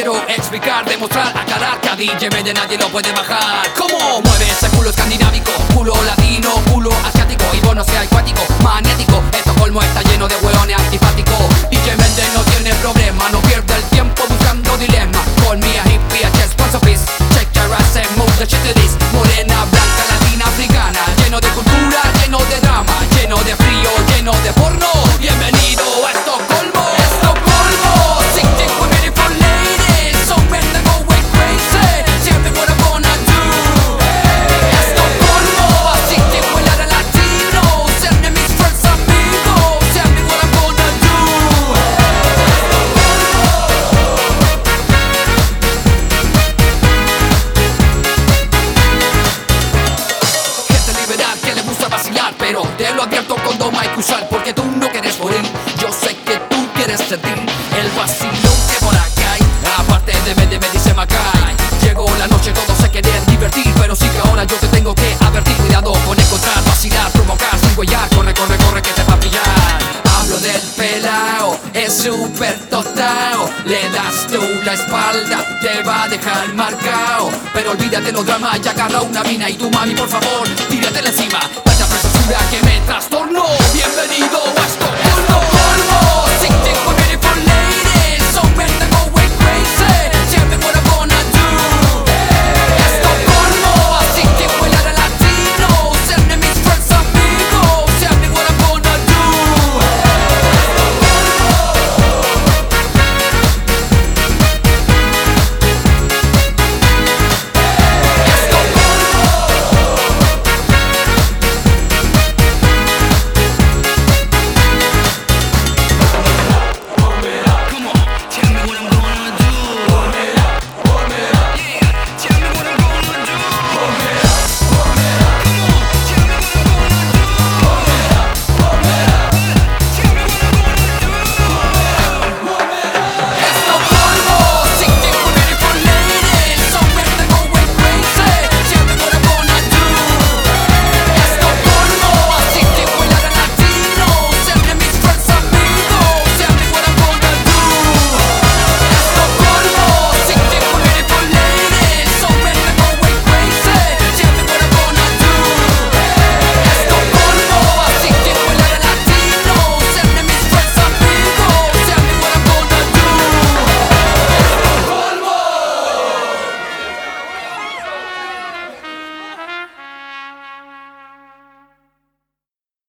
quiero explicar, demostrar, aclarar que a DJ Mede nadie lo puede bajar. ¿Cómo mueve ese culo escandinávico? Culo latino, culo asiático y bono sea acuático, magnético. Estocolmo está lleno de hueones antipáticos. DJ Mede no tiene problema, no pierde el tiempo buscando dilema. Call me a hippie, a chest, once a piece. Check your ass and move the shit to this. Morena, blanca, latina, africana, lleno de cultura, lleno de drama, lleno de frío, lleno de porno. Bienvenido a Estocolmo. Estocolmo, singing with beautiful ladies, so men that go way crazy. Tell me what I wanna do. Estocolmo, singing with a lot of Latinos, send me mis first amigos. Tell me what I'm gonna do. Gente liberal que le gusta vacilar, pero te lo advierto con doma y cruzar, porque tú no quieres morir. Yo sé que tú quieres sentir el vacilón que por acá hay. Aparte de me dice Macay. Llegó la noche, todos se quieren divertir, pero sí que ahora yo te tengo que advertir. Cuidado con encontrar, vacilar, provocar, sin huellar. Corre, corre, corre que te va a pillar. Hablo del pelao, es súper tostao. Le das tú la espalda, te va a dejar marcao. Pero olvídate los dramas, ya agarra una mina y tu mami, por favor, tíratela encima. Vaya preciosura que me trastornó. Bienvenido a esto.